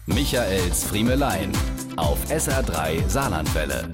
Michaels Friemelein auf SR3 Saarlandwelle.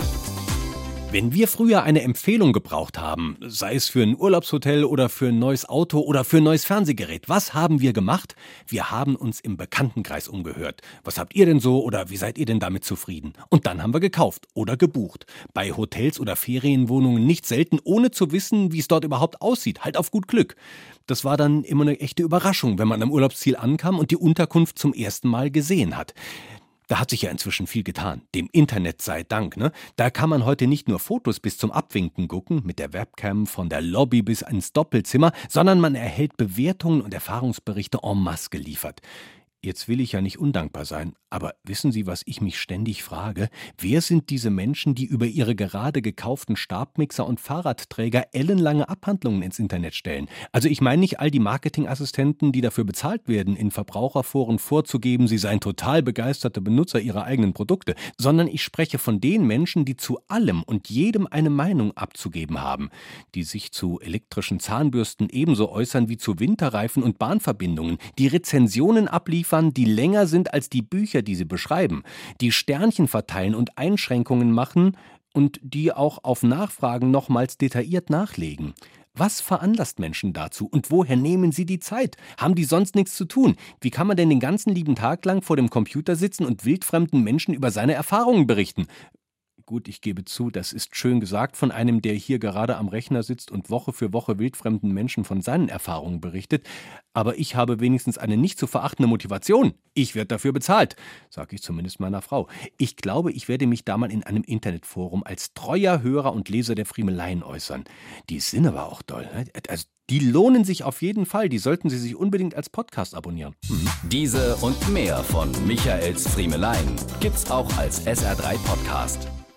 Wenn wir früher eine Empfehlung gebraucht haben, sei es für ein Urlaubshotel oder für ein neues Auto oder für ein neues Fernsehgerät, was haben wir gemacht? Wir haben uns im Bekanntenkreis umgehört. Was habt ihr denn so oder wie seid ihr denn damit zufrieden? Und dann haben wir gekauft oder gebucht. Bei Hotels oder Ferienwohnungen nicht selten, ohne zu wissen, wie es dort überhaupt aussieht. Halt auf gut Glück. Das war dann immer eine echte Überraschung, wenn man am Urlaubsziel ankam und die Unterkunft zum ersten Mal gesehen hat. Da hat sich ja inzwischen viel getan. Dem Internet sei Dank, ne? Da kann man heute nicht nur Fotos bis zum Abwinken gucken, mit der Webcam von der Lobby bis ins Doppelzimmer, sondern man erhält Bewertungen und Erfahrungsberichte en masse geliefert. Jetzt will ich ja nicht undankbar sein, aber wissen Sie, was ich mich ständig frage? Wer sind diese Menschen, die über ihre gerade gekauften Stabmixer und Fahrradträger ellenlange Abhandlungen ins Internet stellen? Also ich meine nicht all die Marketingassistenten, die dafür bezahlt werden, in Verbraucherforen vorzugeben, sie seien total begeisterte Benutzer ihrer eigenen Produkte, sondern ich spreche von den Menschen, die zu allem und jedem eine Meinung abzugeben haben, die sich zu elektrischen Zahnbürsten ebenso äußern wie zu Winterreifen und Bahnverbindungen, die Rezensionen abliefern, die länger sind als die Bücher, die sie beschreiben, die Sternchen verteilen und Einschränkungen machen und die auch auf Nachfragen nochmals detailliert nachlegen. Was veranlasst Menschen dazu und woher nehmen sie die Zeit? Haben die sonst nichts zu tun? Wie kann man denn den ganzen lieben Tag lang vor dem Computer sitzen und wildfremden Menschen über seine Erfahrungen berichten? Gut, ich gebe zu, das ist schön gesagt von einem, der hier gerade am Rechner sitzt und Woche für Woche wildfremden Menschen von seinen Erfahrungen berichtet. Aber ich habe wenigstens eine nicht zu verachtende Motivation. Ich werde dafür bezahlt, sage ich zumindest meiner Frau. Ich glaube, ich werde mich da mal in einem Internetforum als treuer Hörer und Leser der Friemeleien äußern. Die sind aber auch toll, ne? Also die lohnen sich auf jeden Fall. Die sollten Sie sich unbedingt als Podcast abonnieren. Diese und mehr von Michaels Friemelein gibt's auch als SR3 Podcast.